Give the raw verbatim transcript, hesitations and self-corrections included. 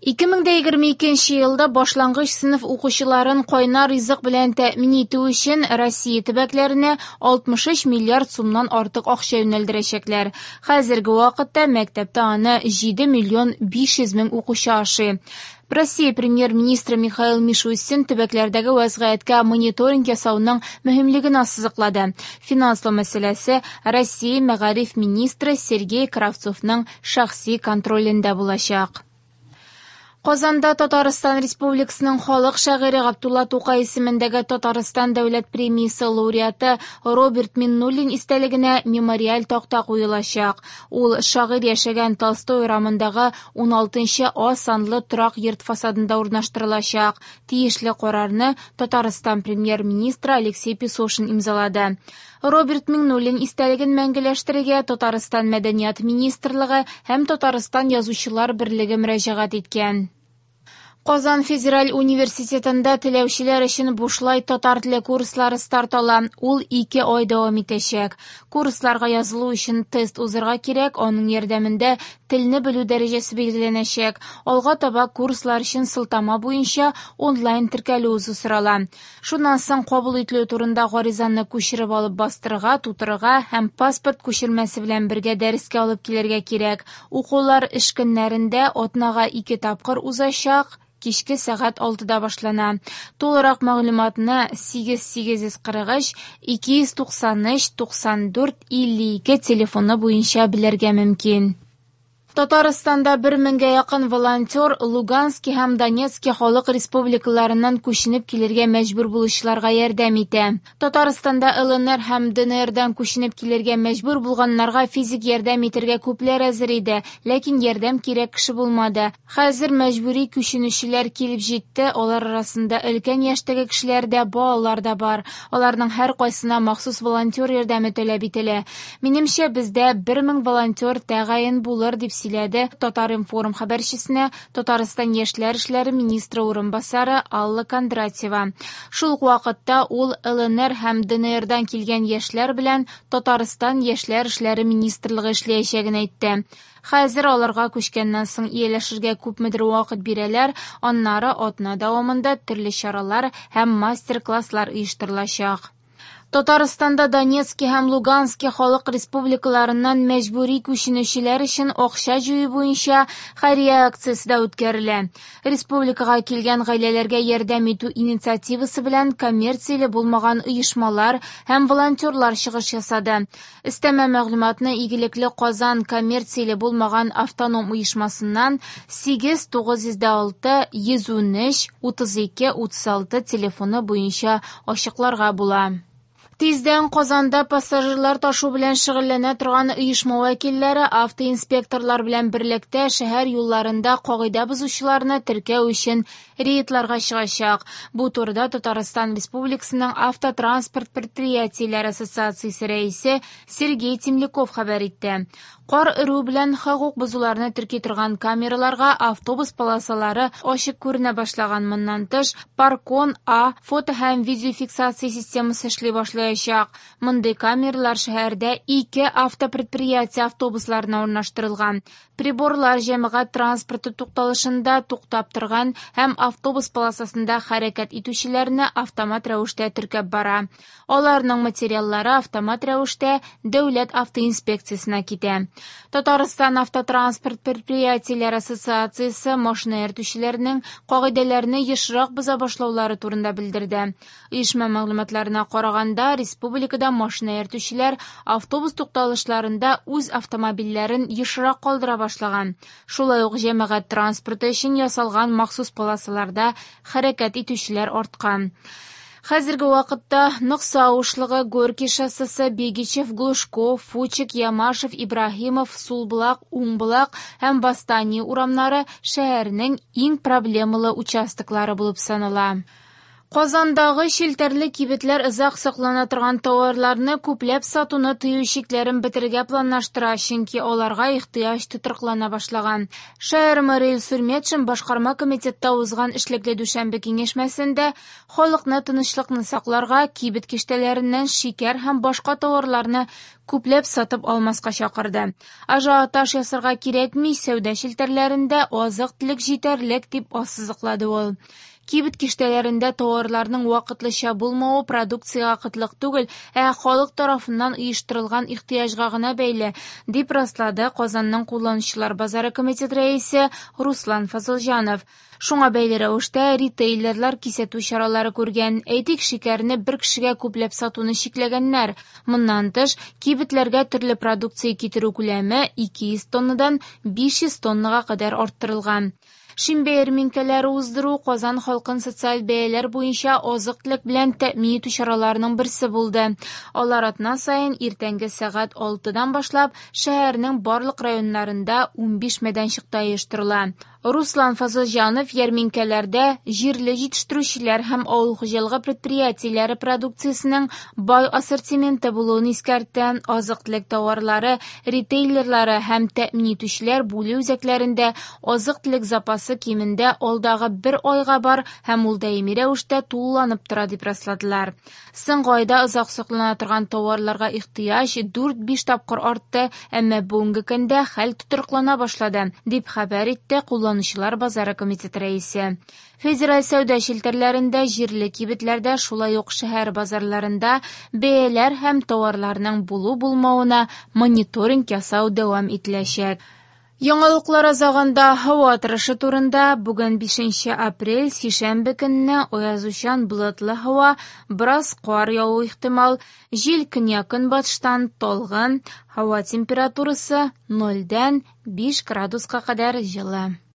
ике мең егерме икенче елда башлангыч сыйныф укучыларын кайнар ризык белән тәэмин итү өчен Россия төбәкләренә алтмыш өч миллиард сумнан артык акча юнәлдерәчәкләр. Хәзерге вакытта мәктәптә аны җиде миллион биш йөз мең укучы ашый. Россия премьер-министры Михаил Мишустин төбәкләрдәге вәзгыятькә мониторинг ясауның мөһимлеген ассызыклады. Финанслы мәсьәләсе Россия мәгариф министры Сергей Кравцовның шәхси контролендә булачак. Казанда Татарстан Республикасының халык шагыйре Габдулла Тукай исемендәге Татарстан дәүләт премиясе лауреаты Роберт Миннуллин истәлегенә мемориаль такта куелачак. Ул шагыйрь яшәгән Толстой урамындагы ун алтынчы А санлы торак йорт фасадында урнаштырылачак. Тиешле карарны Татарстан премьер-министры Алексей Песошин имзалады. Роберт Миннуллин истәлеген мәңгеләштерергә Татарстан мәдәният министрлыгы һәм Татарстан язучылар берлеге мөрәҗәгать иткән. Казан федераль университетында теләүчеләр өчен бушлай татар теле курслары старт ала. Ул ике ай дәвам итәчәк. Курсларга язылу өчен тест узырга кирәк, аның ярдәмендә телне белү дәрәҗәсе билгеләнәчәк. Алга таба курслар өчен сылтама буенча онлайн теркәлү узу сорала. Шуннан соң кабул ителү турында гаризаны күчереп алып бастырырга, тутырырга һәм паспорт күчермәсе белән бергә дәрескә алып килергә кирәк. Укулар эш көннәрендә атнага ике тапкыр узачак. Кичке сәгать алтыда башлана. Толырак мәгълүматны сигез сигез йөз кырык өч ике йөз туксан өч туксан дүрт илле ике телефоны буенча белергә мөмкин. Татарстанда бер меңгә якын волонтер Луганский һәм Донецкий халык республикаларыннан күченеп килергә мәҗбүр булучыларга ярдәм итә. Татарстанда ЛНР һәм ДНРдан күченеп килергә мәҗбүр булганнарга физик ярдәм итәргә күпләр әзер иде, ләкин ярдәм кирәк кеше булмады. Хәзер мәҗбүри күченүчеләр килеп җитте, алар арасында өлкән яшьтәге кешеләр дә, балалар да бар. Аларның һәр кайсына махсус волонтер ярдәме таләп ителә. Минемчә, бездә бер мең волонтер тәгаен булыр дип сөйләде Татар-информ хәбәрчесенә Татарстан яшьләр эшләре министры урынбасары Алла Кондратьева. Шул ук вакытта ул ЛНР һәм ДНРдан килгән яшьләр белән Татарстан яшьләр эшләре министрлыгы эшләячәген әйтте. Хәзер аларга күчкәннән соң ияләшергә күпмедер вакыт бирәләр, аннары атна дәвамында төрле чаралар һәм мастер-класслар оештырылачак. Татарстанда Донецкий һәм Луганский халык республикаларыннан мәҗбүри күченүчеләр өчен акча җыю буенча хәйрия акциясе дә үткәрелә. Республикага килгән гаиләләргә ярдәм итү инициативасы белән коммерцияле булмаган оешмалар һәм волонтерлар чыгыш ясады. Өстәмә мәгълүматны Игелекле Казан коммерцияле булмаган автоном оешмасыннан сигез тугыз йөз алты йөз ун өч утыз ике утыз алты телефоны буенча ачыкларга була. Тиздән Казанда пассажирлар ташу белән шөгыльләнә торган оешма вәкилләре автоинспекторлар белән берлектә шәһәр юлларында кагыйдә бозучыларны теркәү өчен рейдларга чыгачак. Бу турыда Татарстан Республикасының автотранспорт предприятиеләре ассоциациясе рәисе Сергей Темляков хәбәр итте. Кар өрү белән хокук бозуларны терки торган камераларга автобус полосалары ачык күренә башлаган. Моннан тыш, Паркон А фото һәм видеофиксация системасы эшли башлаячак. Мондый камералар шәһәрдә ике автопредприятие автобусларына урнаштырылган. Приборлар җәмәгать транспорты тукталышында туктап торган һәм автобус полосасында хәрәкәт итүчеләрне автомат рәвештә теркәп бара. Аларның материаллары автомат рәвештә дәүләт автоинспекциясенә китә. Татарстан автотранспорт предприятиеләре ассоциациясе машина йөртүчеләрнең кагыйдәләрне ешрак боза башлаулары турында белдерде. Оешма мәгълүматларына караганда, республикада машина йөртүчеләр автобус тукталышларында үз автомобильләрен ешрак калдыра башлаган. Шулай ук җәмәгать транспорты өчен ясалган махсус полосаларда хәрәкәт итүчеләр арткан. Хәзерге вакытта Нокса ушлыгы, Горький шоссесы, Бегичев, Глушков, Фучик, Ямашев, Ибрахимов, Сулбулак, Уңбулак һәм Бастани урамнары шәһәрнең иң проблемалы участоклары булып санала. Казандагы челтәрле кибетләр озак саклана торган товарларны күпләп сатуны тыю чикләрен бетергә планлаштыра, чөнки аларга ихтыяҗ тотрыклана башлаган. Шәһәр мэры Илсур Метшин башкарма комитетта узган эшлекле дүшәмбе киңәшмәсендә халыкны тынычлыкны сакларга, кибет киштәләреннән шикәр һәм башка товарларны күпләп сатып алмаска чакырды. Ажиотаж ясарга кирәкми, сәүдә челтәрләрендә азык-төлек җитәрлек дип ассызыклады ул. Кибет киштәләрендә товарларның вакытлыча булмавы продукцияга кытлык түгел, ә халык тарафыннан оештырылган ихтыяҗга гына бәйле, дип раслады Казанның кулланучылар базары комитет рәисе Руслан Фазылҗанов. Шуңа бәйле рәвештә ритейлерлар кисәтү чаралары күргән. Әйтик, шикәрне бер кешегә күпләп сатуны чикләгәннәр. Моннан тыш, кибетләргә төрле продукция китерү күләме ике йөз тоннадан биш йөз тоннага кадәр арттырылган. Шимбә ярминкәләре уздыру Казан халкын социаль бәяләр буенча азык-төлек белән тәэмин итү чараларының берсе булды. Алар атна саен иртәнге сәгать алтыдан башлап шәһәрнең барлык районнарында ун биш мәйданчыкта оештырыла. Руслан Фазылҗанов ярминкәләрдә җирле җитештерүчеләр һәм авыл хуҗалыгы предприятиеләре продукциясенең бай ассортименты булуын искәртте. Азык-төлек товарлары ритейлерлары һәм тәэмин итүчеләр бүлү үзәкләрендә азык-төлек запасы кимендә алдагы бер айга бар һәм ул даими рәвештә тулыланып тора дип расладылар. Соңгы айда озак саклана торган товарларга ихтыяҗ дүрт-биш тапкыр артты, әмма бүгенге көндә хәл тотрыклана башлады, дип хәбәр итте Кулланучылар базары комитет рәисе. Федераль сәүдә челтәрләрендә, җирле кибетләрдә, шулай ук шәһәр базарларында бәяләр һәм товарларның булу-булмавына мониторинг ясау дәвам ителәчәк. Яңалыклар азагында һава торышы турында бүген бишенче апрель сишәмбе көнне аязучан болытлы һава, бераз кар яву ихтимал, җил көньяк-көнбатыштан талгын, һава температурасы нольдан биш градуска кадәр җылы.